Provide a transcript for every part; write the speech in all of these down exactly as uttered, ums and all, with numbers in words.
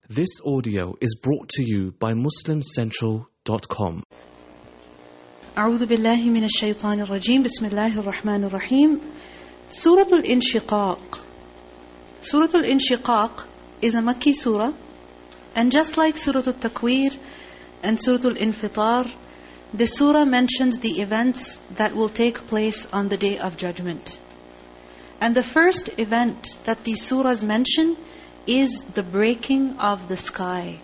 This audio is brought to you by muslim central dot com. أعوذ بالله من الشيطان الرجيم بسم الله الرحمن الرحيم. Surah Al-Inshiqaq. Surah Al-Inshiqaq is a Makki surah, and just like Surah Al-Takwir and Surah Al-Infitar, the surah mentions the events that will take place on the Day of Judgment. And the first event that these surahs mention is the breaking of the sky.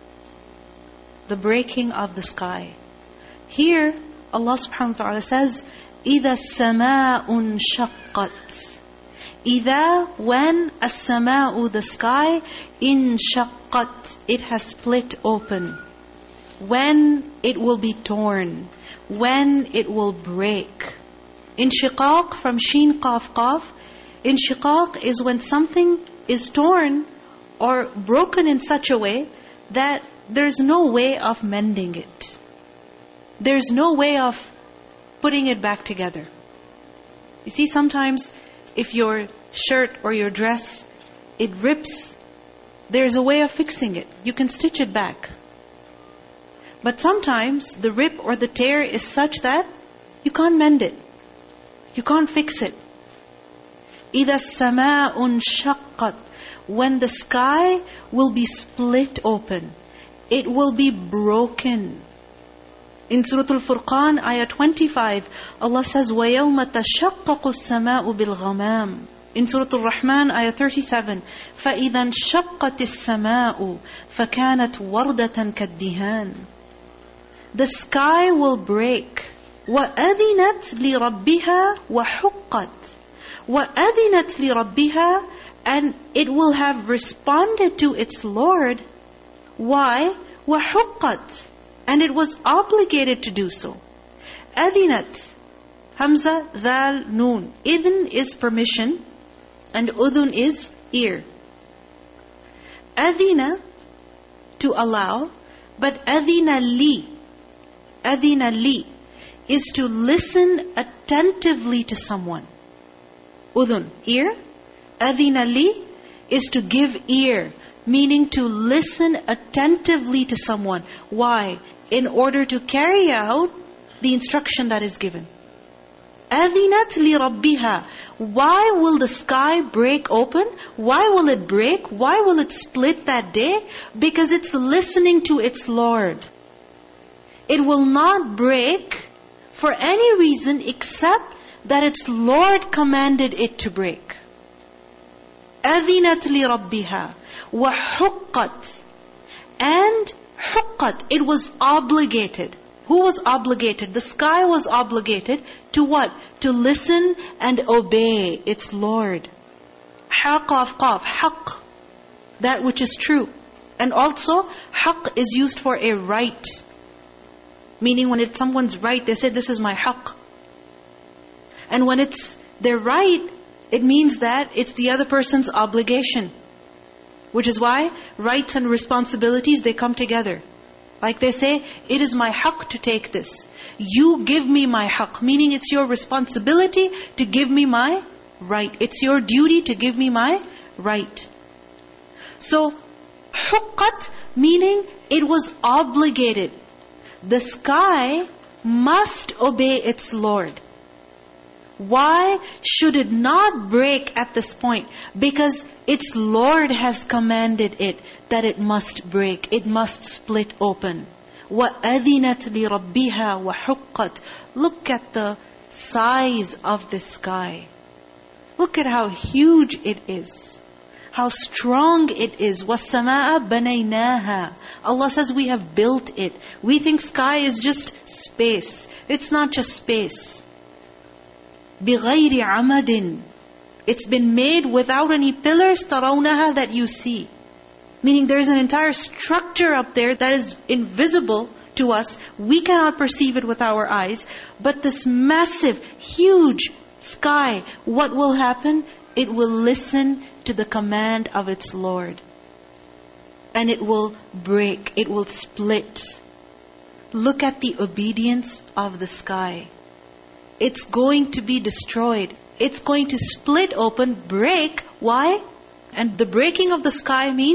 The breaking of the sky. Here, Allah subhanahu wa ta'ala says, إِذَا السَّمَاءُ انشَقَّتْ. إِذَا, when السَّمَاءُ, the sky, انشَقَّتْ, it has split open. When it will be torn. When it will break. Inshiqaq, from Sheen Qaf Qaf. Inshiqaq is when something is torn or broken in such a way that there's no way of mending it. There's no way of putting it back together. You see, sometimes if your shirt or your dress, it rips, there's a way of fixing it. You can stitch it back. But sometimes the rip or the tear is such that you can't mend it. You can't fix it. إِذَا السَّمَاءُ انشَقَّتْ. When the sky will be split open. It will be broken. In Surah Al-Furqan, ayah twenty-five, Allah says, وَيَوْمَ تَشَقَّقُ السَّمَاءُ بِالْغَمَامِ. In Surah Al-Rahman, ayah thirty-seven, فَإِذَا انشَقَّتِ السَّمَاءُ فَكَانَتْ وَرْدَةً كَالدِّهَانِ. The sky will break. وَأَذِنَتْ لِرَبِّهَا وَحُقَّتْ. وَأَذِنَتْ لِرَبِّهَا. And it will have responded to its Lord. Why? وَحُقَّتْ. And it was obligated to do so. أَذِنَتْ. Hamza, Dhal, Noon. Idhn is permission, and udhun is ear. أَذِنَ, to allow, but أَذِنَ li. أَذِنَ li is to listen attentively to someone. Udhun, ear. أَذِنَ li is to give ear, meaning to listen attentively to someone. Why? In order to carry out the instruction that is given. أَذِنَتْ لِرَبِّهَا. Why will the sky break open? Why will it break? Why will it split that day? Because it's listening to its Lord. It will not break for any reason except that its Lord commanded it to break. أَذِنَتْ لِرَبِّهَا وَحُقَّتْ. And حُقَّتْ, it was obligated. Who was obligated? The sky was obligated to what? To listen and obey its Lord. Haqaf qaf, haqq, that which is true. And also, haqq is used for a right. Meaning when it's someone's right, they say, this is my haqq. And when it's their right, it means that it's the other person's obligation. Which is why rights and responsibilities, they come together. Like they say, it is my haqq to take this. You give me my haqq. Meaning it's your responsibility to give me my right. It's your duty to give me my right. So, huqqat, meaning it was obligated. The sky must obey its Lord. Why should it not break at this point? Because its Lord has commanded it that it must break. It must split open. وَأَذِنَتْ لِرَبِّهَا وَحُقَّتْ. Look at the size of the sky. Look at how huge it is. How strong it is. وَالسَّمَاءَ بَنَيْنَاهَا. Allah says we have built it. We think sky is just space. It's not just space. بِغَيْرِ عَمَدٍ. It's been made without any pillars, تَرَوْنَهَا, that you see. Meaning there's an entire structure up there that is invisible to us. We cannot perceive it with our eyes. But this massive, huge sky, what will happen? It will listen to the command of its Lord. And it will break, it will split. Look at the obedience of the sky. It's going to be destroyed. It's going to split open, break. Why? And the breaking of the sky means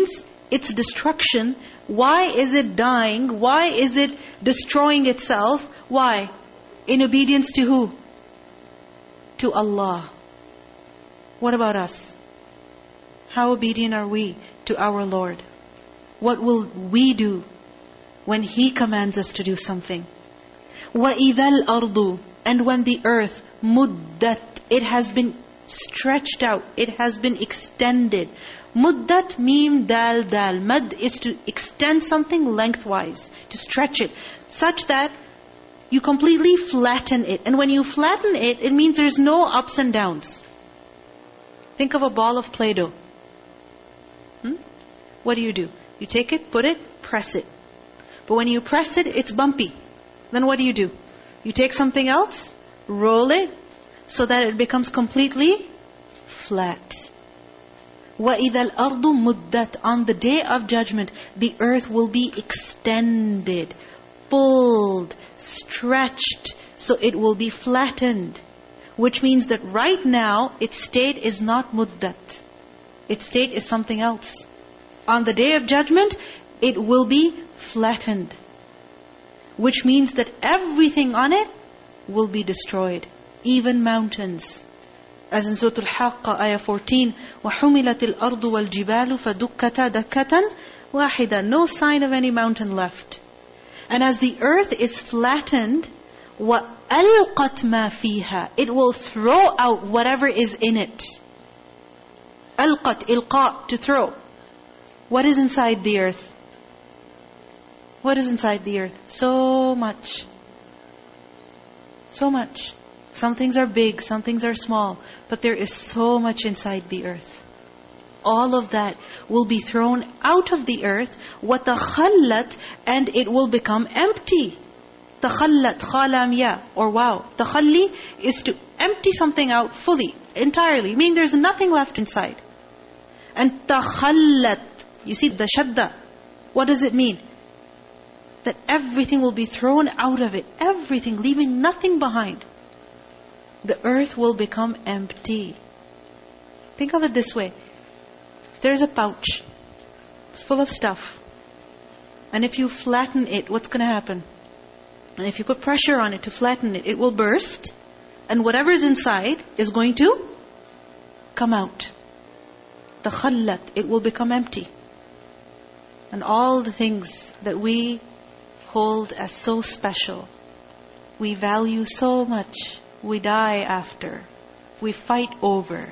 its destruction, why is it dying? Why is it destroying itself? Why? In obedience to who? To Allah. What about us? How obedient are we to our Lord? What will we do when He commands us to do something? وَإِذَا الْأَرْضُ, and when the earth, muddat, it has been stretched out, it has been extended. Muddat, meem, dal, dal. Mad is to extend something lengthwise, to stretch it, such that you completely flatten it. And when you flatten it, it means there's no ups and downs. Think of a ball of Play-Doh. Hmm? What do you do? You take it, put it, press it. But when you press it, it's bumpy. Then what do you do? You take something else, roll it, so that it becomes completely flat. وَإِذَا الْأَرْضُ مُدَّتْ, on the day of judgment, the earth will be extended, pulled, stretched, so it will be flattened. Which means that right now, its state is not muddat. Its state is something else. On the day of judgment, it will be flattened. Which means that everything on it will be destroyed. Even mountains. As in Surah Al-Haqqa, ayah fourteen, وَحُمِلَتِ الْأَرْضُ وَالْجِبَالُ فَدُكَّتَا دَكَّةً وَاحِدًا. No sign of any mountain left. And as the earth is flattened, وَأَلْقَتْ مَا فِيهَا, it will throw out whatever is in it. أَلْقَتْ, إِلْقَاء, to throw. What is inside the earth? What is inside the earth? So much. So much. Some things are big, some things are small. But there is so much inside the earth. All of that will be thrown out of the earth. وَتَخَلَّتْ, and it will become empty. تَخَلَّتْ, خَالَامْ يَا, or wow. تَخَلِّي is to empty something out fully, entirely. Meaning there's nothing left inside. And تَخَلَّتْ, you see the shadda. What does it mean? That everything will be thrown out of it. Everything, leaving nothing behind. The earth will become empty. Think of it this way. There's a pouch. It's full of stuff. And if you flatten it, what's going to happen? And if you put pressure on it to flatten it, it will burst. And whatever is inside is going to come out. تَخَلَّتْ, it will become empty. And all the things that we hold as so special, we value so much, we die after, we fight over,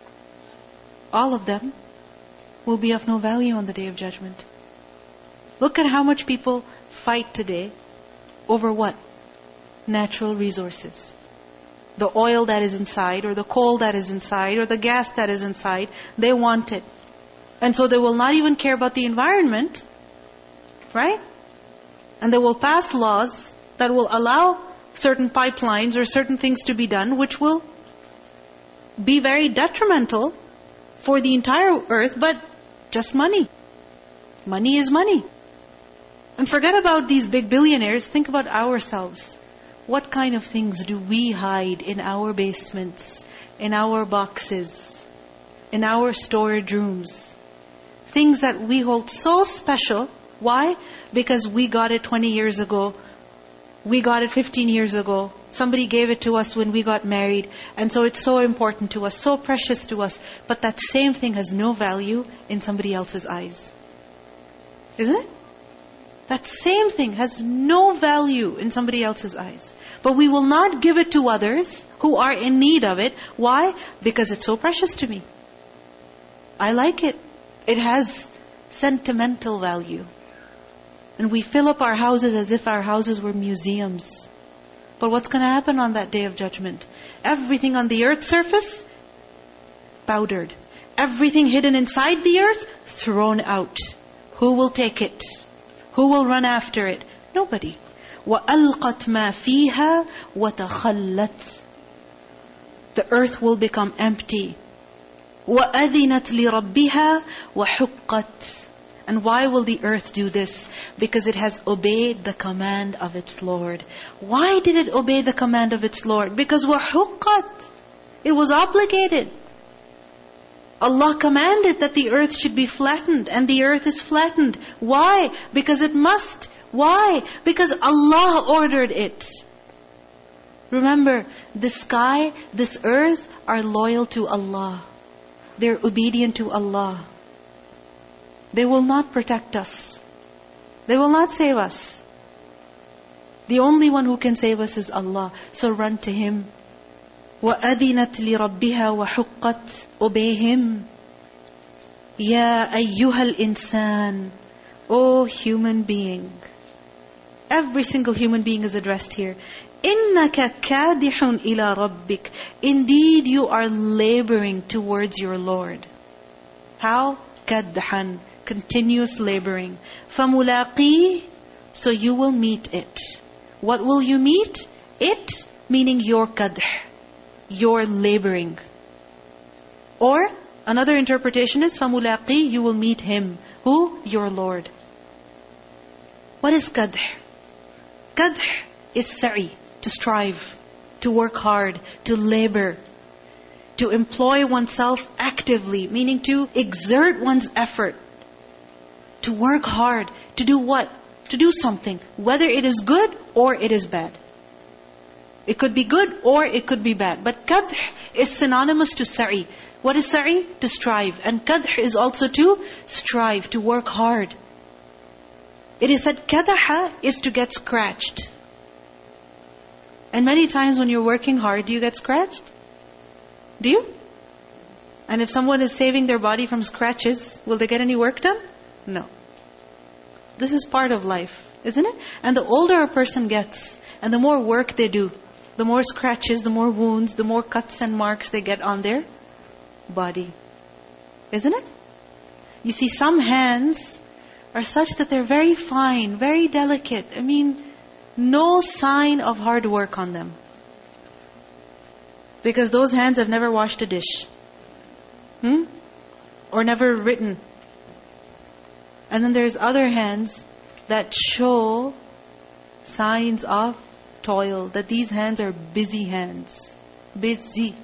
all of them will be of no value on the Day of Judgment. Look at how much people fight today over what? Natural resources. The oil that is inside, or the coal that is inside, or the gas that is inside, they want it. And so they will not even care about the environment, right? And they will pass laws that will allow certain pipelines or certain things to be done, which will be very detrimental for the entire earth, but just money. Money is money. And forget about these big billionaires, think about ourselves. What kind of things do we hide in our basements, in our boxes, in our storage rooms? Things that we hold so special. Why? Because we got it twenty years ago. We got it fifteen years ago. Somebody gave it to us when we got married. And so it's so important to us, so precious to us. But that same thing has no value in somebody else's eyes. Isn't it? That same thing has no value in somebody else's eyes. But we will not give it to others who are in need of it. Why? Because it's so precious to me. I like it. It has sentimental value. And we fill up our houses as if our houses were museums. But what's going to happen on that Day of Judgment? Everything on the earth's surface, powdered. Everything hidden inside the earth, thrown out. Who will take it? Who will run after it? Nobody. وَأَلْقَتْ مَا فِيهَا وَتَخَلَّتْ. The earth will become empty. وَأَذِنَتْ لِرَبِّهَا وَحُقَّتْ. And why will the earth do this? Because it has obeyed the command of its Lord. Why did it obey the command of its Lord? Because وَحُقَّتْ. It was obligated. Allah commanded that the earth should be flattened, and the earth is flattened. Why? Because it must. Why? Because Allah ordered it. Remember, the sky, this earth are loyal to Allah. They're obedient to Allah. They will not protect us. They will not save us. The only one who can save us is Allah. So run to Him. وَأَذِنَتْ لِرَبِّهَا وَحُقَّتْ Obey Him. يَا أَيُّهَا الْإِنسَانِ O human being. Every single human being is addressed here. إِنَّكَ كَادِحٌ إِلَىٰ رَبِّكَ Indeed, you are laboring towards your Lord. How? كَدْحًا Continuous laboring. فَمُلَاقِيهِ So you will meet it. What will you meet? It, meaning your kadh. Your laboring. Or, another interpretation is, فَمُلَاقِيهِ You will meet Him. Who? Your Lord. What is kadh? Kadh is sa'i, to strive, to work hard, to labor, to employ oneself actively, meaning to exert one's effort, to work hard, to do what? To do something, whether it is good or it is bad. It could be good or it could be bad. But kadh is synonymous to sa'i. What is sa'i? To strive. And kadh is also to strive, to work hard. It is said kadaha is to get scratched. And many times when you're working hard, do you get scratched? Do you? And if someone is saving their body from scratches, will they get any work done? No. This is part of life, isn't it? And the older a person gets, and the more work they do, the more scratches, the more wounds, the more cuts and marks they get on their body. Isn't it? You see, some hands are such that they're very fine, very delicate. I mean, no sign of hard work on them. Because those hands have never washed a dish. Hmm? Or never written. And then there's other hands that show signs of toil. That these hands are busy hands. Busy.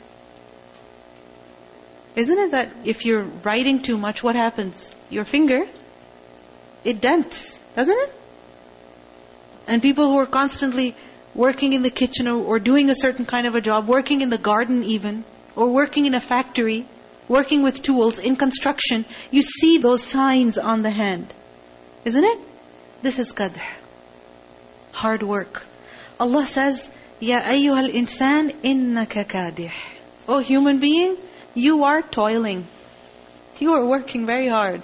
Isn't it that if you're writing too much, what happens? Your finger, it dents, doesn't it? And people who are constantly working in the kitchen or, or doing a certain kind of a job, working in the garden even, or working in a factory, working with tools, in construction, you see those signs on the hand. Isn't it? This is kadh. Hard work. Allah says, Ya ayyuhal insan innaka kadih. Oh human being, you are toiling. You are working very hard.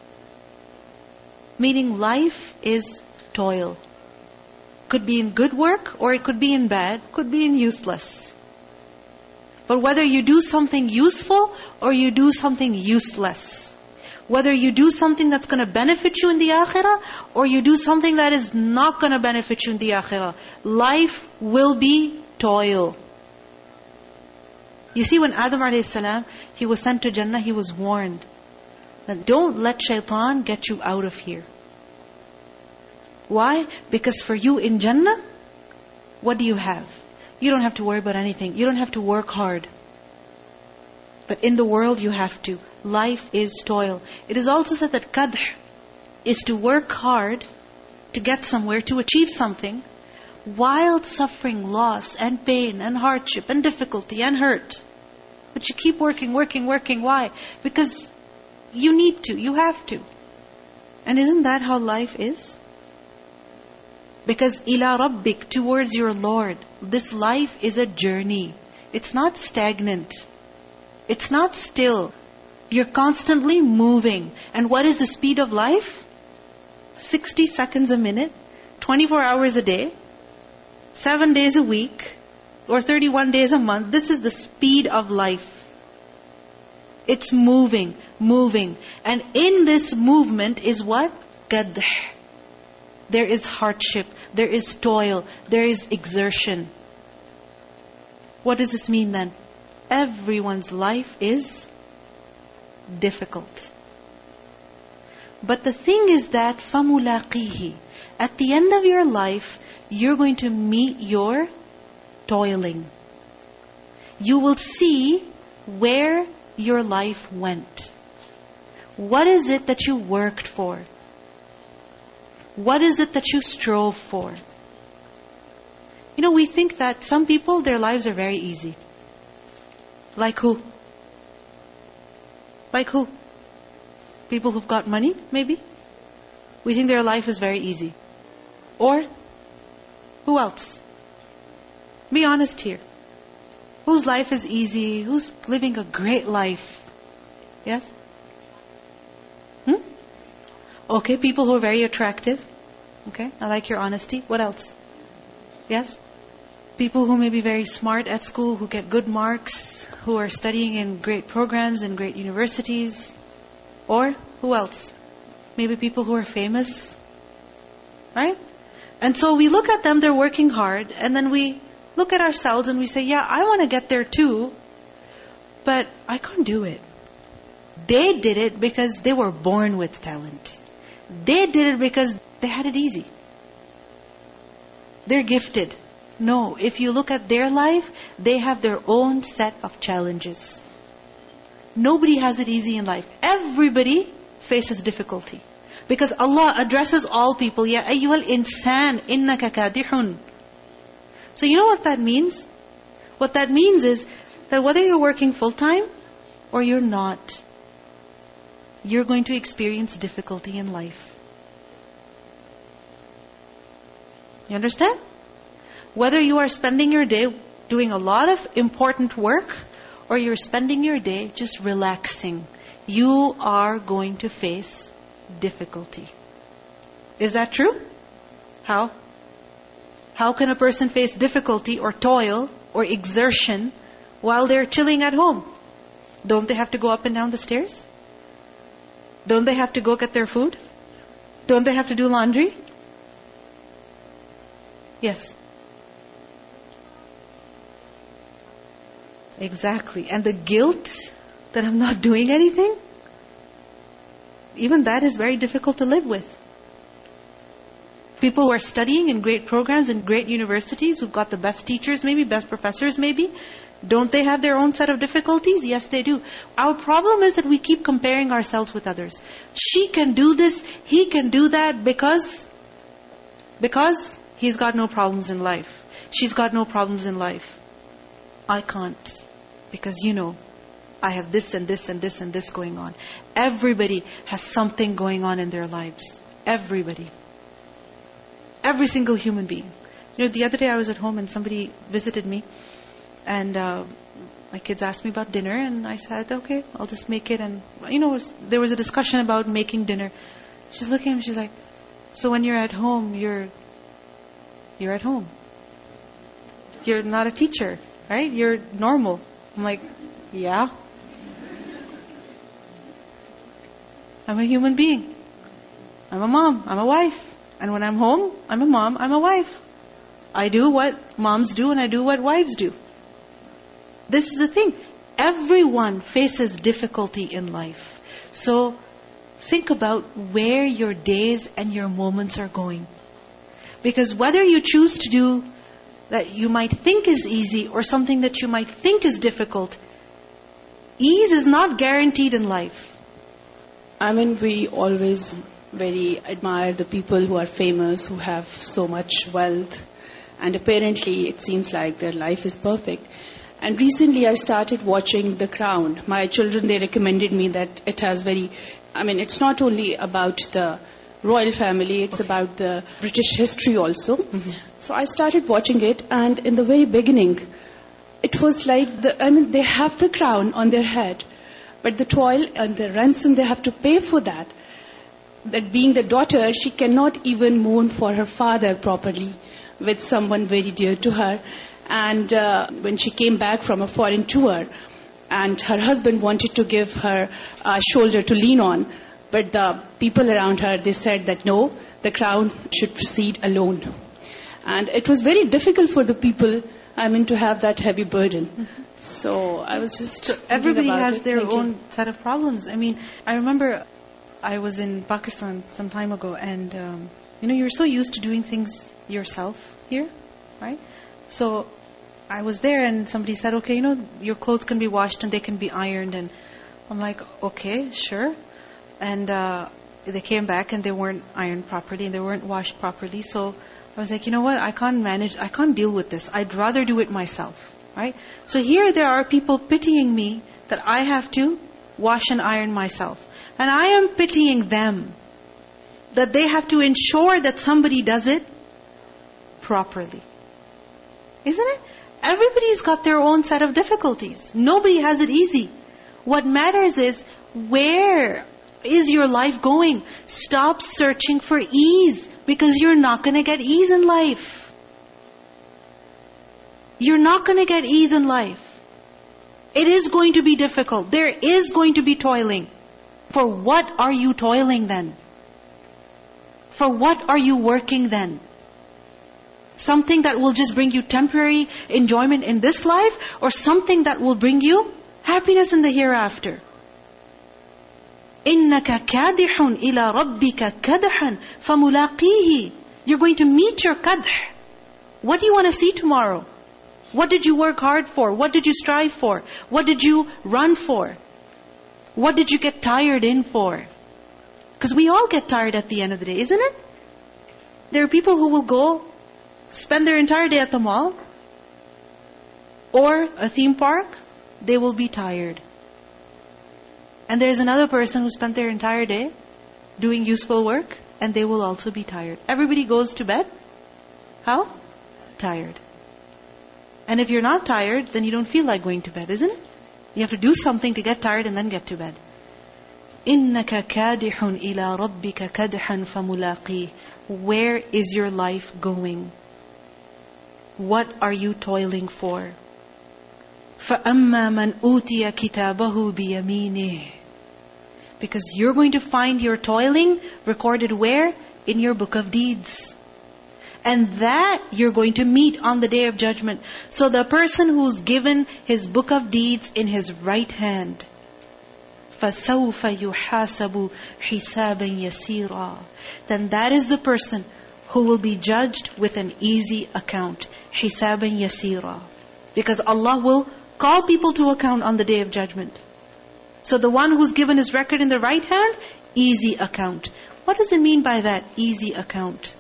Meaning life is toil. Could be in good work or it could be in bad, could be in useless. But whether you do something useful or you do something useless, whether you do something that's going to benefit you in the akhirah or you do something that is not going to benefit you in the akhirah, life will be toil. You see, when Adam alayhi salam, he was sent to Jannah, he was warned that don't let shaitan get you out of here. Why? Because for you in Jannah, what do you have? You don't have to worry about anything. You don't have to work hard. But in the world you have to. Life is toil. It is also said that kadh is to work hard to get somewhere, to achieve something, while suffering loss and pain and hardship and difficulty and hurt. But you keep working, working, working. Why? Because you need to, you have to. And isn't that how life is? Because ila rabbik, towards your Lord. This life is a journey. It's not stagnant. It's not still. You're constantly moving. And what is the speed of life? sixty seconds a minute, twenty-four hours a day, seven days a week, or thirty-one days a month. This is the speed of life. It's moving, moving. And in this movement is what? Kadh. There is hardship, there is toil, there is exertion. What does this mean then? Everyone's life is difficult. But the thing is that فَمُلَاقِيهِ at the end of your life, you're going to meet your toiling. You will see where your life went? What is it that you worked for? What is it that you strove for? You know, we think that some people, their lives are very easy. Like who? Like who? People who've got money, maybe? We think their life is very easy. Or, who else? Be honest here. Whose life is easy? Who's living a great life? Yes? Hmm? Okay, people who are very attractive. Okay, I like your honesty. What else? Yes? People who may be very smart at school, who get good marks, who are studying in great programs in great universities. Or, who else? Maybe people who are famous. Right? And so we look at them, they're working hard, and then we look at ourselves and we say, yeah, I want to get there too, but I can't do it. They did it because they were born with talent. They did it because they had it easy. They're gifted. No, if you look at their life, they have their own set of challenges. Nobody has it easy in life. Everybody faces difficulty. Because Allah addresses all people. Ya ayyuhal insan innaka kadihun. So you know what that means? What that means is that whether you're working full-time or you're not, you're going to experience difficulty in life. You understand? Whether you are spending your day doing a lot of important work or you're spending your day just relaxing, you are going to face difficulty. Is that true? How? How can a person face difficulty or toil or exertion while they're chilling at home? Don't they have to go up and down the stairs? Don't they have to go get their food? Don't they have to do laundry? Yes. Exactly. And the guilt that I'm not doing anything, even that is very difficult to live with. People who are studying in great programs in great universities, who've got the best teachers maybe, best professors maybe, don't they have their own set of difficulties? Yes, they do. Our problem is that we keep comparing ourselves with others. She can do this, he can do that because, because he's got no problems in life. She's got no problems in life. I can't. Because you know, I have this and this and this and this going on. Everybody has something going on in their lives. Everybody. Every single human being. You know, the other day I was at home and somebody visited me. And uh, my kids asked me about dinner. And I said, okay, I'll just make it. And, you know, there was a discussion about making dinner. She's looking at me, she's like, so when you're at home, you're, you're at home. You're not a teacher, right? You're normal. I'm like, yeah. I'm a human being. I'm a mom. I'm a wife. And when I'm home, I'm a mom. I'm a wife. I do what moms do and I do what wives do. This is the thing. Everyone faces difficulty in life. So think about where your days and your moments are going. Because whether you choose to do that you might think is easy or something that you might think is difficult, ease is not guaranteed in life. I mean, we always very admire the people who are famous, who have so much wealth. And apparently, it seems like their life is perfect. And recently, I started watching The Crown. My children, they recommended me that it has very... I mean, it's not only about the royal family, it's okay. about the British history also. Mm-hmm. So I started watching it, and in the very beginning, it was like, the, I mean, they have the crown on their head, but the toil and the ransom they have to pay for that. That being the daughter, she cannot even mourn for her father properly with someone very dear to her. And uh, when she came back from a foreign tour, and her husband wanted to give her a shoulder to lean on, but the people around her, they said that no, the crown should proceed alone. And it was very difficult for the people, I mean, to have that heavy burden. Mm-hmm. So I was just so everybody has it. their Thank own you. set of problems. I mean, I remember I was in Pakistan some time ago, and um, you know, you're so used to doing things yourself here, right? So I was there, and somebody said, okay, you know, your clothes can be washed and they can be ironed, and I'm like, okay, sure. And uh, they came back and they weren't ironed properly and they weren't washed properly. So I was like, you know what? I can't manage, I can't deal with this. I'd rather do it myself, right? So here there are people pitying me that I have to wash and iron myself. And I am pitying them that they have to ensure that somebody does it properly. Isn't it? Everybody's got their own set of difficulties. Nobody has it easy. What matters is, where is your life going? Stop searching for ease, because you're not going to get ease in life. You're not going to get ease in life. It is going to be difficult. There is going to be toiling. For what are you toiling then? For what are you working then? Something that will just bring you temporary enjoyment in this life, or something that will bring you happiness in the hereafter? إِنَّكَ كَادِحٌ إِلَىٰ رَبِّكَ كَدْحًا فَمُلَاقِيهِ. You're going to meet your kadh. What do you want to see tomorrow? What did you work hard for? What did you strive for? What did you run for? What did you get tired in for? Because we all get tired at the end of the day, isn't it? There are people who will go spend their entire day at the mall or a theme park. They will be tired. And there's another person who spent their entire day doing useful work, and they will also be tired. Everybody goes to bed. How? Tired. And if you're not tired, then you don't feel like going to bed, isn't it? You have to do something to get tired and then get to bed. إِنَّكَ كَادِحٌ إِلَىٰ رَبِّكَ كَدْحًا فَمُلَاقِيهِ. Where is your life going? What are you toiling for? فَأَمَّا مَنْ أُوتِيَ كِتَابَهُ بِيَمِينِهِ. Because you're going to find your toiling recorded where? In your book of deeds. And that you're going to meet on the Day of Judgment. So the person who's given his book of deeds in his right hand, فَسَوْفَ يُحَاسَبُ حِسَابًا يَسِيرًا. Then that is the person who will be judged with an easy account. حِسَابًا يَسِيرًا. Because Allah will call people to account on the Day of Judgment. So the one who's given his record in the right hand, easy account. What does it mean by that, easy account?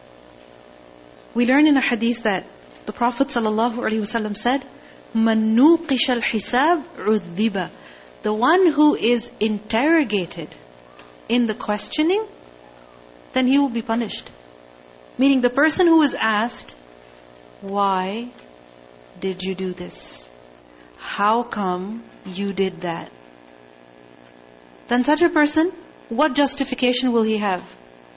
We learn in a hadith that the Prophet ﷺ said, مَنْ نُوقِشَ الْحِسَابِ عُذِّبَ. The one who is interrogated in the questioning, then he will be punished. Meaning the person who is asked, why did you do this? How come you did that? Then such a person, what justification will he have?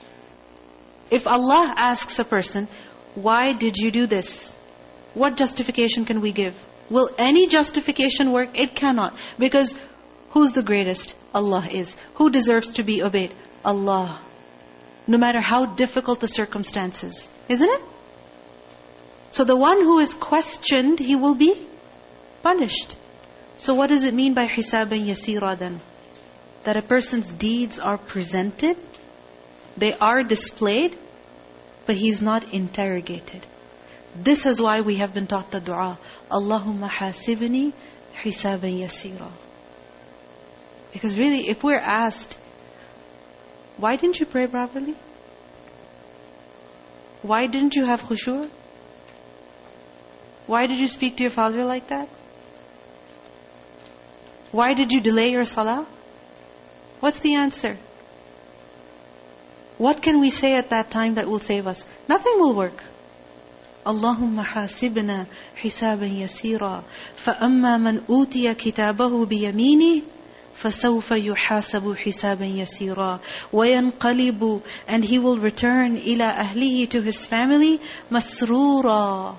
If Allah asks a person, why did you do this? What justification can we give? Will any justification work? It cannot. Because who's the greatest? Allah is. Who deserves to be obeyed? Allah. No matter how difficult the circumstances. Isn't it? So the one who is questioned, he will be punished. So what does it mean by hisaban yasira then? That a person's deeds are presented, they are displayed, but he's not interrogated. This is why we have been taught the dua, Allahumma hasibni hisaban yasira. Because really, if we're asked, why didn't you pray properly? Why didn't you have khushu'? Why did you speak to your father like that? Why did you delay your salah? What's the answer? What can we say at that time that will save us? Nothing will work. Allahumma hasibna hisaban yasira. فَأَمَّا مَنْ أُوتِيَ كِتَابَهُ بِيَمِينِهِ فَسَوْفَ يُحَاسَبُ حِسَابًا يَسِيرًا وَيَنْقَلِبُ. And he will return إِلَىٰ أَهْلِهِ, to his family, مَسْرُورًا,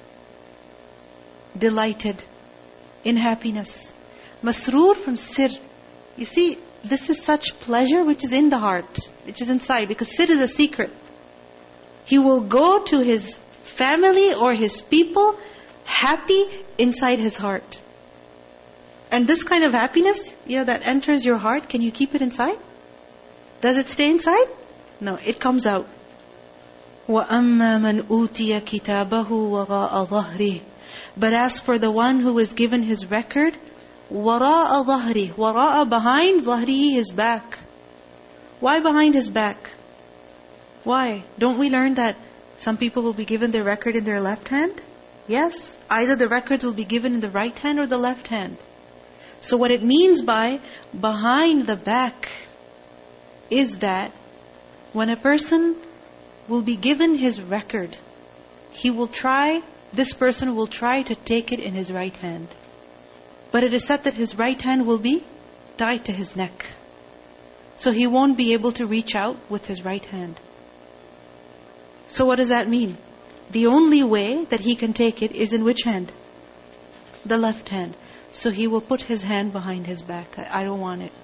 delighted, in happiness. Masroor from sir. You see, this is such pleasure which is in the heart, which is inside, because sir is a secret. He will go to his family or his people happy inside his heart. And this kind of happiness, you know, that enters your heart, can you keep it inside? Does it stay inside? No, it comes out. وَأَمَّا مَنْ أُوتِيَ كِتَابَهُ وَرَاءَ ظَهْرِهِ. But as for the one who is given his record وَرَاءَ ظَهْرِهِ. وَرَاءَ behind, ظَهْرِهِ his back. Why behind his back? Why? Don't we learn that some people will be given their record in their left hand? Yes. Either the records will be given in the right hand or the left hand. So what it means by behind the back is that when a person will be given his record, he will try, this person will try to take it in his right hand. But it is said that his right hand will be tied to his neck. So he won't be able to reach out with his right hand. So what does that mean? The only way that he can take it is in which hand? The left hand. So he will put his hand behind his back. I don't want it.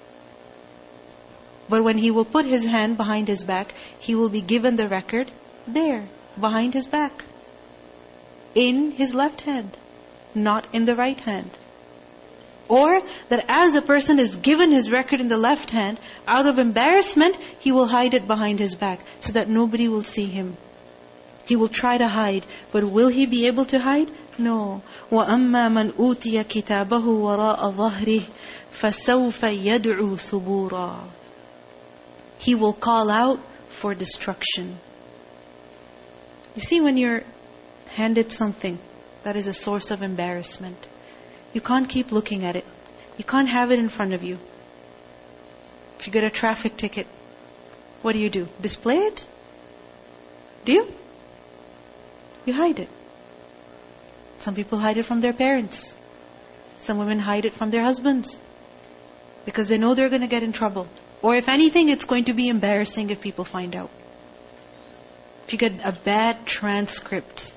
But when he will put his hand behind his back, he will be given the record there, behind his back. In his left hand, not in the right hand. Or that as a person is given his record in the left hand, out of embarrassment, he will hide it behind his back so that nobody will see him. He will try to hide, but will he be able to hide? No. وَأَمَّا مَنْ أُوتِيَ كِتَابَهُ وَرَاءَ ظَهْرِهِ فَسَوْفَ يَدْعُو ثُبُورًا. He will call out for destruction. You see, when you're handed something that is a source of embarrassment, you can't keep looking at it. You can't have it in front of you. If you get a traffic ticket, what do you do? Display it? Do you? You hide it. Some people hide it from their parents. Some women hide it from their husbands. Because they know they're going to get in trouble. Or if anything, it's going to be embarrassing if people find out. If you get a bad transcript,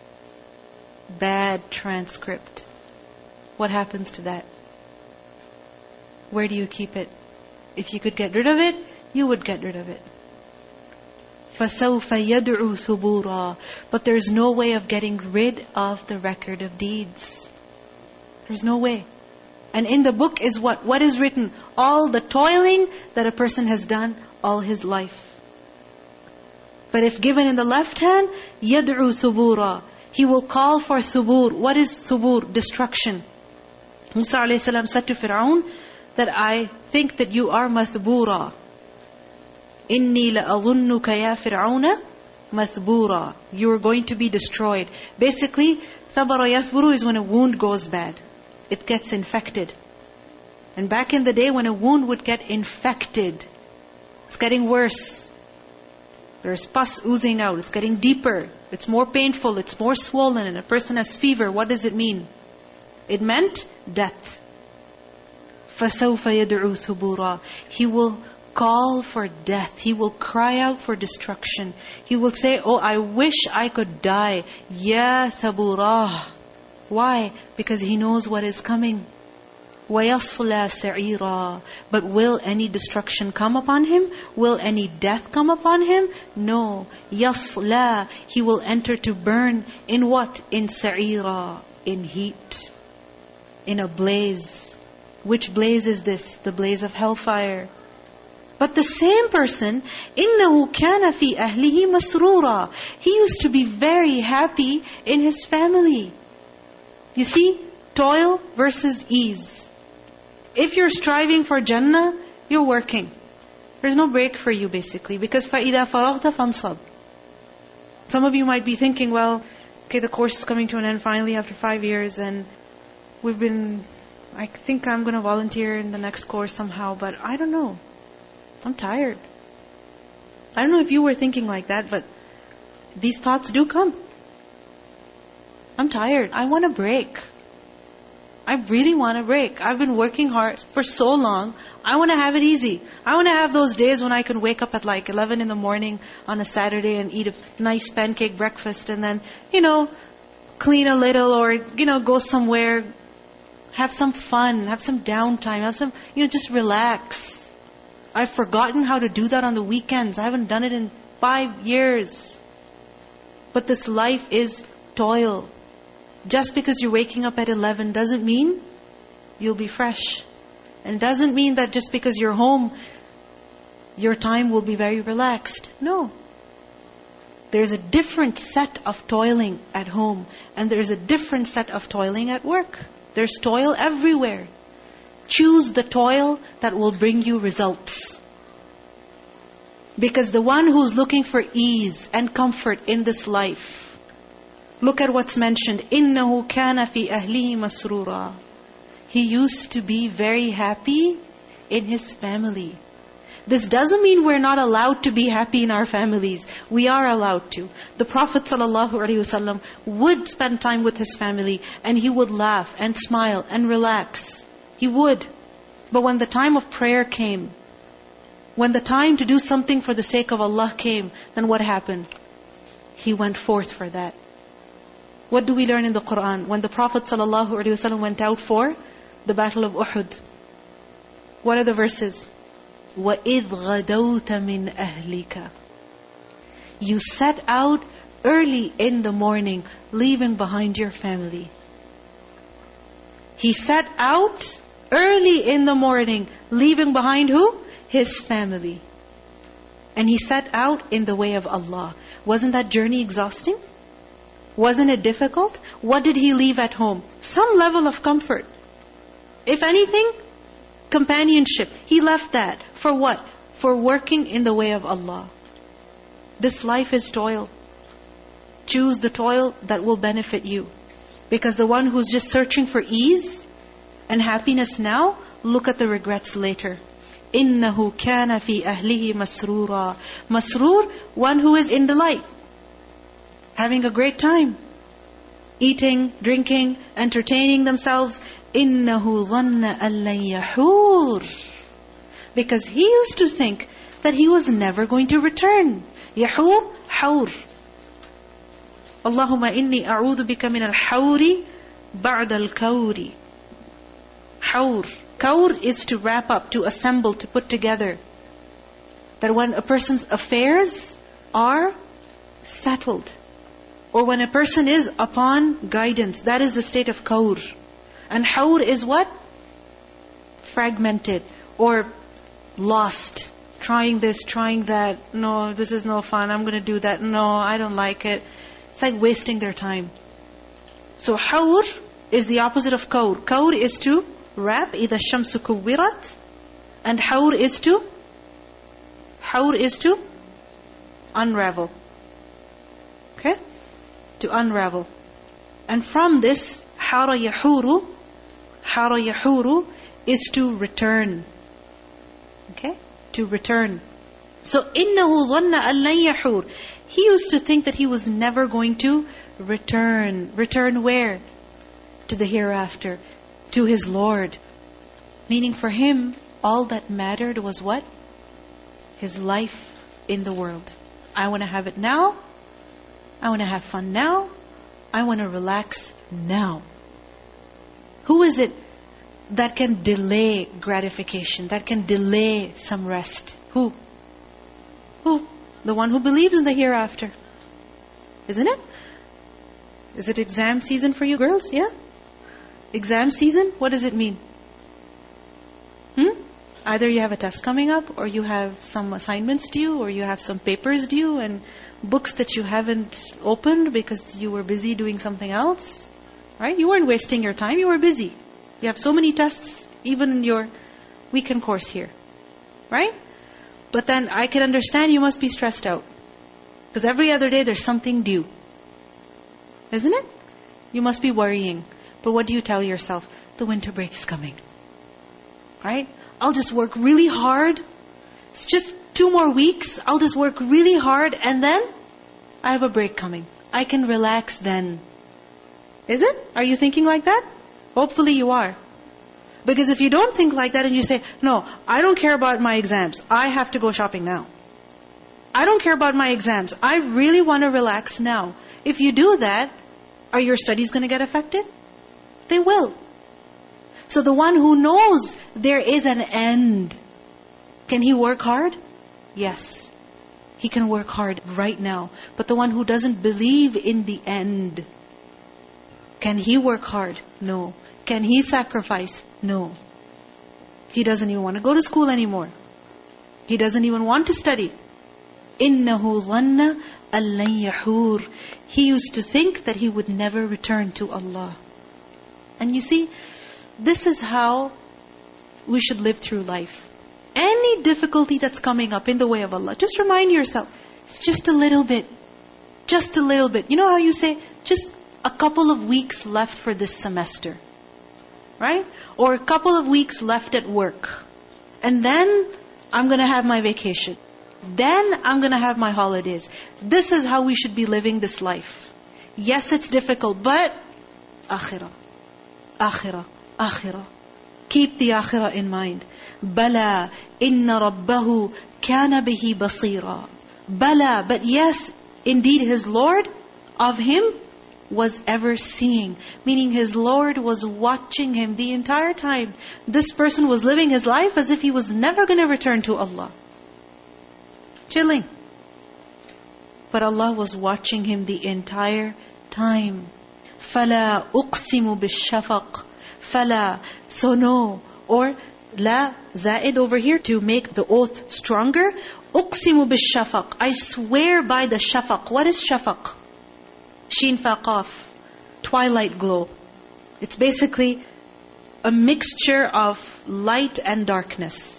bad transcript, what happens to that? Where do you keep it? If you could get rid of it, you would get rid of it. فَسَوْفَ يَدْعُو ثُبُورًا. But there's no way of getting rid of the record of deeds. There's no way. And in the book is what? What is written? All the toiling that a person has done all his life. But if given in the left hand, يَدْعُو ثُبُورًا. He will call for thubur. What is thubur? Destruction. Musa alayhi salam said to Fir'aun that I think that you are mathbura. Inni la'adhunnuka ya Fir'auna mathbura. You are going to be destroyed. Basically, thabara yathburu is when a wound goes bad. It gets infected. And back in the day when a wound would get infected, it's getting worse. There's pus oozing out. It's getting deeper. It's more painful. It's more swollen. And a person has fever. What does it mean? It meant death. فَسَوْفَ يَدْعُو ثُبُورًا. He will call for death. He will cry out for destruction. He will say, oh, I wish I could die. Ya thabura. Why? Because he knows what is coming. وَيَصْلَى سَعِيرًا. But will any destruction come upon him? Will any death come upon him? No. يَصْلَى. He will enter to burn. In what? In سَعِيرًا. In heat. In a blaze. Which blaze is this? The blaze of hellfire. But the same person, إِنَّهُ كَانَ فِي أَهْلِهِ مَسْرُورًا. He used to be very happy in his family. You see, toil versus ease. If you're striving for Jannah, you're working. There's no break for you basically. Because فَإِذَا فَرَغْتَ فَانْصَبْ. Some of you might be thinking, well, okay, the course is coming to an end finally after five years and we've been, I think I'm going to volunteer in the next course somehow, but I don't know. I'm tired. I don't know if you were thinking like that, but these thoughts do come. I'm tired. I want a break. I really want a break. I've been working hard for so long. I want to have it easy. I want to have those days when I can wake up at like eleven in the morning on a Saturday and eat a nice pancake breakfast and then, you know, clean a little or, you know, go somewhere, have some fun, have some downtime, have some, you know, just relax. I've forgotten how to do that on the weekends. I haven't done it in five years. But this life is toil. Just because you're waking up at eleven doesn't mean you'll be fresh. And doesn't mean that just because you're home, your time will be very relaxed. No. There's a different set of toiling at home. And there's a different set of toiling at work. There's toil everywhere. Choose the toil that will bring you results. Because the one who's looking for ease and comfort in this life, look at what's mentioned. إِنَّهُ كَانَ فِي أَهْلِهِ مَسْرُورًا. He used to be very happy in his family. This doesn't mean we're not allowed to be happy in our families. We are allowed to. The Prophet ﷺ would spend time with his family, and he would laugh and smile and relax. He would. But when the time of prayer came, when the time to do something for the sake of Allah came, then what happened? He went forth for that. What do we learn in the Qur'an? When the Prophet ﷺ went out for the battle of Uhud, what are the verses? وَإِذْ غَدَوْتَ مِنْ أَهْلِكَ. You set out early in the morning, leaving behind your family. He set out early in the morning, leaving behind who? His family. And he set out in the way of Allah. Wasn't that journey exhausting? Wasn't it difficult? What did he leave at home? Some level of comfort. If anything, companionship. He left that. For what? For working in the way of Allah. This life is toil. Choose the toil that will benefit you. Because the one who's just searching for ease and happiness now, look at the regrets later. إِنَّهُ كَانَ فِي أَهْلِهِ مَسْرُورًا. Masroor, one who is in delight. Having a great time. Eating, drinking, entertaining themselves. إِنَّهُ ظَنَّ أَن لَّن يَحُورَ. Because he used to think that he was never going to return. يَحُور, حَور. Allahumma inni a'udhu bika min al-hawri ba'da al-kawri. Hawr. Kawr is to wrap up, to assemble, to put together. That when a person's affairs are settled, or when a person is upon guidance, that is the state of kawr. And hawr is what? Fragmented or lost. Trying this, trying that. No, this is no fun. I'm going to do that. No, I don't like it. It's like wasting their time. So hawr is the opposite of kawr. Kawr is to wrap, إِذَا الشَّمْسُ كُوِّرَتْ. And hawr is to, hawr is to unravel. Okay? To unravel. And from this, حَارَ يَحُورُ, حَارَ يَحُورُ is to return. Okay? To return. So, إِنَّهُ ظَنَّ أَن لَّن يَحُورَ. He used to think that he was never going to return. Return where? To the hereafter. To his Lord. Meaning for him, all that mattered was what? His life in the world. I want to have it now. I want to have fun now. I want to relax now. Who is it that can delay gratification? That can delay some rest? Who? Who? The one who believes in the hereafter. Isn't it? Is it exam season for you girls? Yeah? Exam season? What does it mean? Hmm? Either you have a test coming up, or you have some assignments due, or you have some papers due, and books that you haven't opened because you were busy doing something else. Right? You weren't wasting your time, you were busy. You have so many tests, even in your weekend course here. Right? But then I can understand you must be stressed out. Because every other day there's something due. Isn't it? You must be worrying. But what do you tell yourself? The winter break is coming. Right? I'll just work really hard. It's just two more weeks. I'll just work really hard and then I have a break coming. I can relax then. Is it? Are you thinking like that? Hopefully you are. Because if you don't think like that and you say, no, I don't care about my exams. I have to go shopping now. I don't care about my exams. I really want to relax now. If you do that, are your studies going to get affected? They will. So the one who knows there is an end, can he work hard? Yes. He can work hard right now. But the one who doesn't believe in the end, can he work hard? No. Can he sacrifice? No. He doesn't even want to go to school anymore. He doesn't even want to study. إِنَّهُ ظَنَّ أَن لَّن يَحُورَ. He used to think that he would never return to Allah. And you see, this is how we should live through life. Any difficulty that's coming up in the way of Allah, just remind yourself, it's just a little bit. Just a little bit. You know how you say, just a couple of weeks left for this semester. Right? Or a couple of weeks left at work. And then I'm going to have my vacation. Then I'm going to have my holidays. This is how we should be living this life. Yes, it's difficult, but akhirah. Akhirah. Akhirah. Keep the akhirah in mind. Bala inna rabbahu kana bihi basira. Bala, but yes, indeed his Lord, of him was ever seeing. Meaning his Lord was watching him the entire time. This person was living his life as if he was never going to return to Allah. Chilling. But Allah was watching him the entire time. فَلَا أُقْسِمُ بِالشَّفَقِ فَلَا, so no. Or la, zaid over here to make the oath stronger. أُقْسِمُ بِالشَّفَقِ, I swear by the shafaq. What is shafaq? Sheen fa qaf, twilight glow. It's basically a mixture of light and darkness.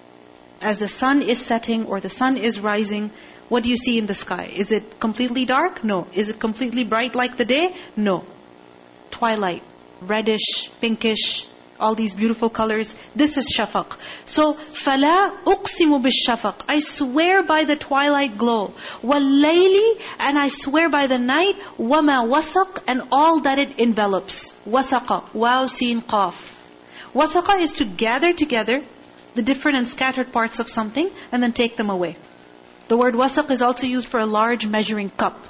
As the sun is setting or the sun is rising, what do you see in the sky? Is it completely dark? No. Is it completely bright like the day? No. Twilight, reddish, pinkish, all these beautiful colors. This is shafaq. So, فَلَا أُقْسِمُ بِالشَّفَقِ, I swear by the twilight glow. وَاللَّيْلِ, and I swear by the night. وَمَا وَسَقْ, and all that it envelops. وَسَقَ, waw, sin, qaf. Wasaqa is to gather together the different and scattered parts of something and then take them away. The word wasaq is also used for a large measuring cup.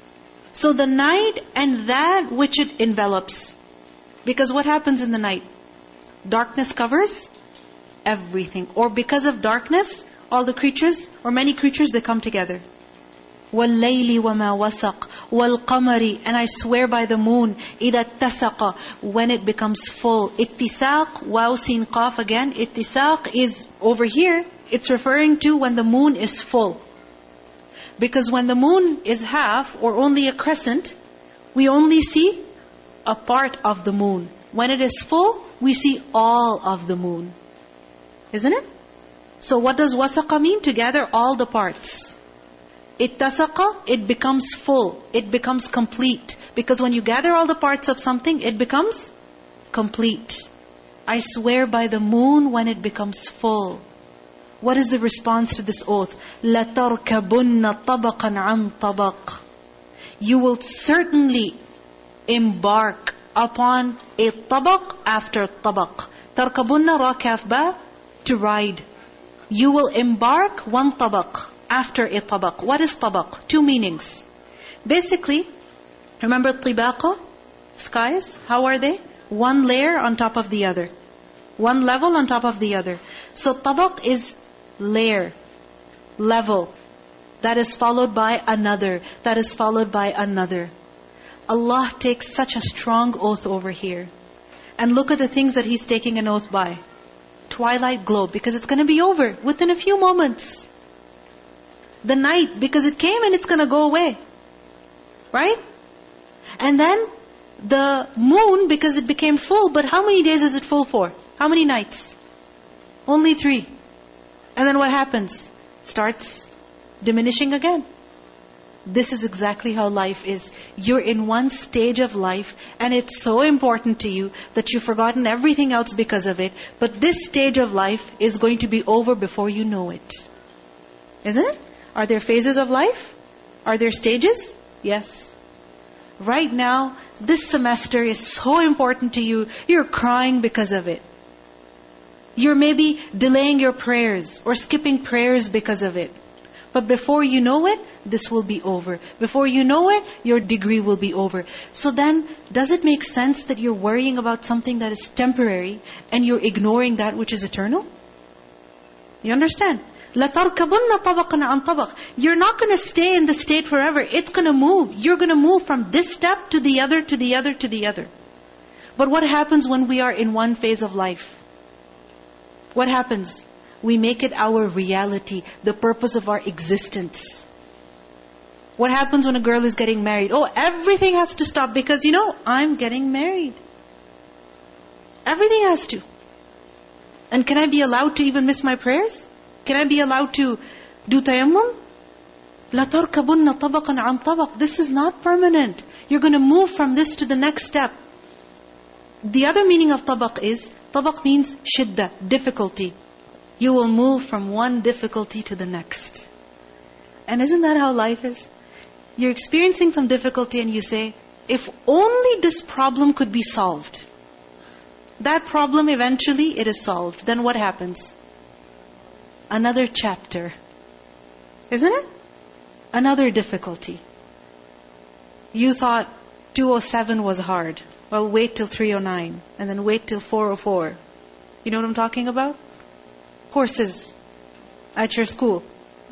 So the night and that which it envelops. Because what happens in the night? Darkness covers everything. Or because of darkness, all the creatures, or many creatures, they come together. وَاللَّيْلِ وَمَا وَسَقْ وَالْقَمَرِ, and I swear by the moon, إِذَا اتَّسَقَ, when it becomes full. Ittisaq, waw, sin, qaf again. Ittisaq is over here, it's referring to when the moon is full. Because when the moon is half or only a crescent, we only see a part of the moon. When it is full, we see all of the moon. Isn't it? So what does wasaqa mean? To gather all the parts. Ittasaqa, it becomes full. It becomes complete. Because when you gather all the parts of something, it becomes complete. I swear by the moon when it becomes full. What is the response to this oath? لَتَرْكَبُنَّ طَبَقًا عَنْ طَبَقٍ, you will certainly embark upon a tabaq after tabaq. تَرْكَبُنَّ ra kaf ba, to ride. You will embark one tabaq after a tabaq. What is tabaq? Two meanings. Basically, remember tibaqa, skies? How are they? One layer on top of the other. One level on top of the other. So tabaq is layer, level. That is followed by another. That is followed by another. Allah takes such a strong oath over here. And look at the things that He's taking an oath by. Twilight glow, because it's going to be over within a few moments. The night, because it came and it's going to go away. Right? And then the moon, because it became full. But how many days is it full for? How many nights? Only three. And then what happens? Starts diminishing again. This is exactly how life is. You're in one stage of life and it's so important to you that you've forgotten everything else because of it. But this stage of life is going to be over before you know it. Isn't it? Are there phases of life? Are there stages? Yes. Right now, this semester is so important to you. You're crying because of it. You're maybe delaying your prayers or skipping prayers because of it. But before you know it, this will be over. Before you know it, your degree will be over. So then, does it make sense that you're worrying about something that is temporary and you're ignoring that which is eternal? You understand? لَتَرْكَبُنَّ طَبَقًا عَنْ طَبَقٍ. You're not going to stay in the state forever. It's going to move. You're going to move from this step to the other, to the other, to the other. But what happens when we are in one phase of life? What happens? We make it our reality, the purpose of our existence. What happens when a girl is getting married? Oh, everything has to stop because, you know, I'm getting married. Everything has to. And can I be allowed to even miss my prayers? Can I be allowed to do tayammum? لَتَرْكَبُنَّ طَبَقًا عَنْ طَبَقٍ. This is not permanent. You're going to move from this to the next step. The other meaning of tabaq is, tabaq means shidda, difficulty. You will move from one difficulty to the next. And isn't that how life is? You're experiencing some difficulty and you say, if only this problem could be solved. That problem eventually, it is solved. Then what happens? Another chapter. Isn't it? Another difficulty. You thought two oh seven was hard. Well, wait till three oh nine. And then wait till four oh four. You know what I'm talking about? Courses at your school.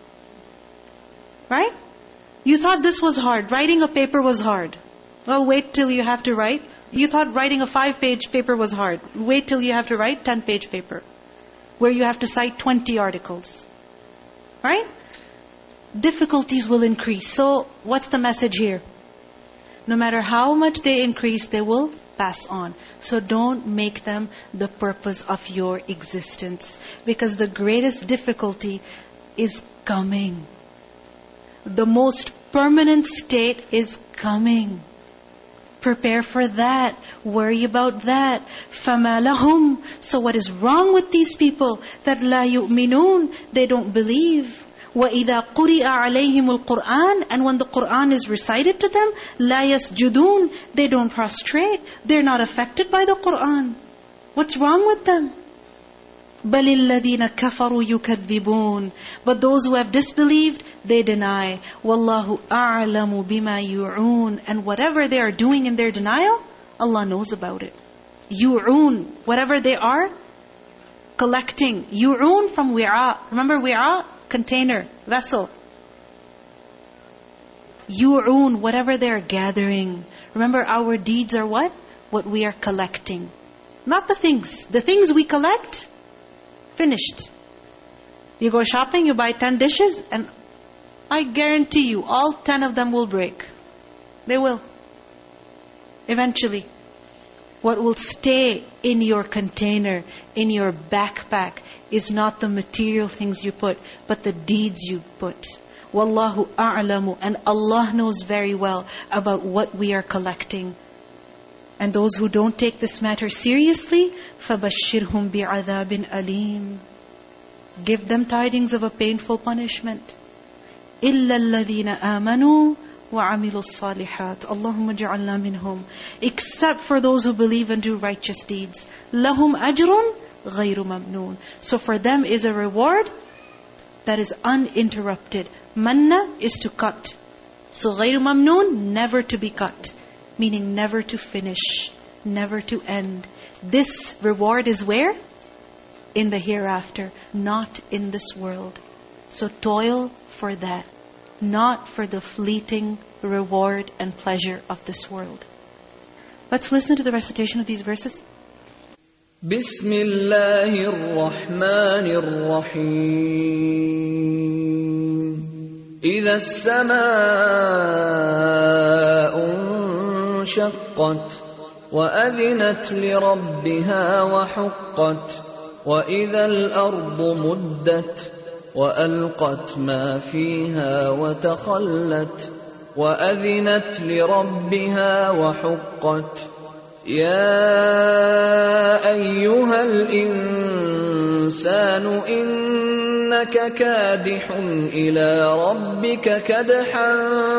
Right? You thought this was hard. Writing a paper was hard. Well, wait till you have to write. You thought writing a five-page paper was hard. Wait till you have to write ten-page paper. Where you have to cite twenty articles. Right? Difficulties will increase. So, what's the message here? No matter how much they increase, they will pass on. So don't make them the purpose of your existence. Because the greatest difficulty is coming. The most permanent state is coming. Prepare for that. Worry about that. فَمَا لَهُمْ. So what is wrong with these people? That لَا يُؤْمِنُونَ. They don't believe. وَإِذَا قُرِئَ عَلَيْهِمُ الْقُرْآنِ. And when the Qur'an is recited to them, لَا يَسْجُدُونَ. They don't prostrate. They're not affected by the Qur'an. What's wrong with them? بَلِ الَّذِينَ كَفَرُوا يُكَذِّبُونَ. But those who have disbelieved, they deny. وَاللَّهُ أَعْلَمُ بِمَا يُعُونَ. And whatever they are doing in their denial, Allah knows about it. يُعُونَ. Whatever they are, collecting. يُعُونَ from wi'a. Remember wi'a? Container, vessel. Yu'un, whatever they're gathering. Remember, our deeds are what? What we are collecting. Not the things. The things we collect, finished. You go shopping, you buy ten dishes, and I guarantee you, all ten of them will break. They will. Eventually. What will stay in your container, in your backpack, is not the material things you put, but the deeds you put. Wallahu a'lamu. And Allah knows very well about what we are collecting. And those who don't take this matter seriously, فَبَشِّرْهُمْ بِعَذَابٍ أَلِيمٍ. Give them tidings of a painful punishment. إِلَّا الَّذِينَ آمَنُوا وَعَمِلُوا الصَّالِحَاتِ. Allahumma ja'alna minhum. Except for those who believe and do righteous deeds. لَهُمْ أَجْرٌ غَيْرُ مَمْنُونَ. So for them is a reward that is uninterrupted. Manna is to cut. So غَيْرُ مَمْنُونَ, never to be cut. Meaning never to finish, never to end. This reward is where? In the hereafter, not in this world. So toil for that. Not for the fleeting reward and pleasure of this world. Let's listen to the recitation of these verses. بسم الله الرحمن الرحيم إذا السماء انشقت وأذنت لربها وحقت وإذا الأرض مدت وألقت ما فيها وتخلت وأذنت لربها وحقت يا أيها الإنسان إنك كادح إلى ربك كدحا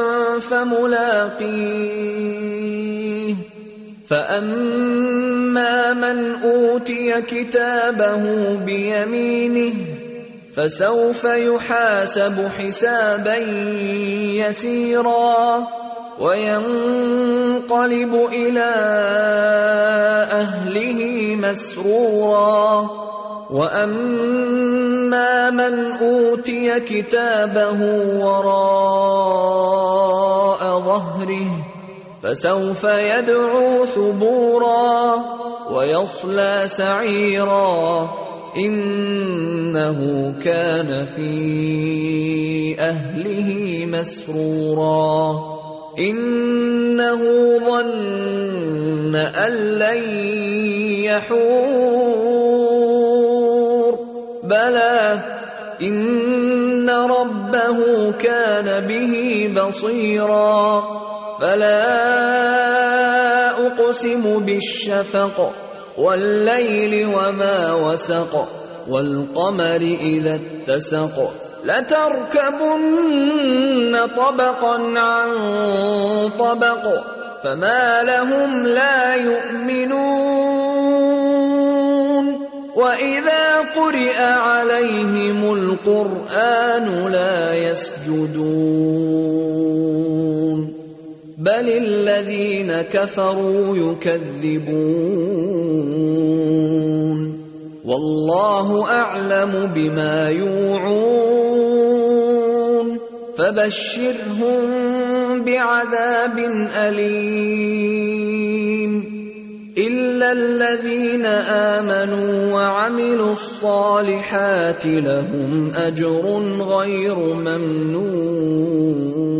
فملاقيه فأما من أوتي كتابه بيمينه فسوف يحاسب حسابا يسيرا وينقلب إلى أهله مسرورا وأما من أوتي كتابه وراء ظهره فسوف يدعو ثبورا ويصلى سعيرا إنه كان في أهله مسرورا إنه ظن أن لن يحور بلى إن ربه كان به بصيرا فلا أقسم بالشفق والليل وما وسق والقمر إذا اتسق لتركبن طبقا عن طبق فما لهم لا يؤمنون وإذا قرئ عليهم القرآن لا يسجدون بل الذين كفروا يكذبون والله أعلم بما يوعون فبشرهم بعذاب أليم إلا الذين آمنوا وعملوا الصالحات لهم أجر غير ممنون